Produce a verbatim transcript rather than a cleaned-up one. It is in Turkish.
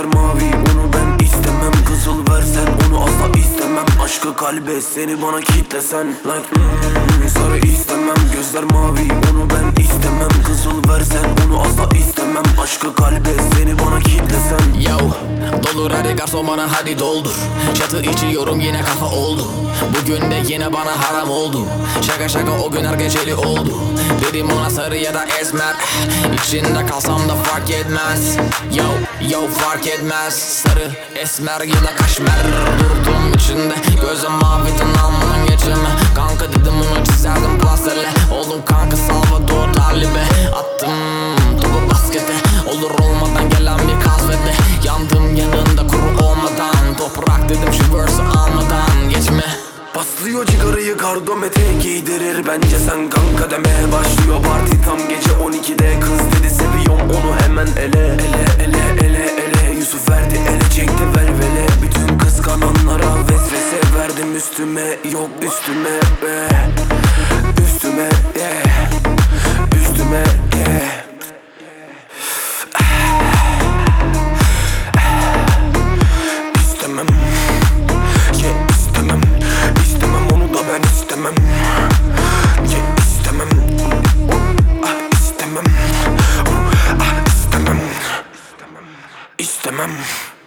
Gözler mavi, onu ben istemem. Kızıl versen onu asla istemem. Aşkı kalbe seni bana kitlesen. Like mm, sarı istemem. Gözler mavi, onu ben istemem. Kızıl versen onu asla istemem. Aşkı kalbe seni bana kitlesen. Yo, doldur hadi garson bana hadi doldur. Çatı içiyorum yine kafa oldu. Bugün de yine bana haram oldu. Şaka şaka o gün her geceli oldu. Dedim ona sarı ya da esmer. İçinde kalsam da fark etmez. Yo, yo fark etmez. Sarı, esmer ya da kaşmer. Durdum içinde gözüm mavi almadan geçeme. Kanka dedim onu çizerdim plasterle. Oldum kanka Salvador Dali'be. Attım topu baskete. Olur olmadan gelen bir kasvete. Yandım yanında kuru olmadan. Toprak dedim şu verse'ı almadan geçme. Paslıyor cigarayı kardomete giydirir bence sen kanka demeye başlıyor parti tam gece on ikide. Kız dedi seviyorum onu hemen ele ele ele ele ele. Yusuf verdi ele çekti velvele. Bütün kıskananlara vesvese verdim üstüme yok üstüme be. Üstüme yeah. Üstüme yeah. İstemem yeah, istemem. İstemem onu da ben istemem. Yeah, istemem. Ah, istemem. Ah, istemem. İstemem.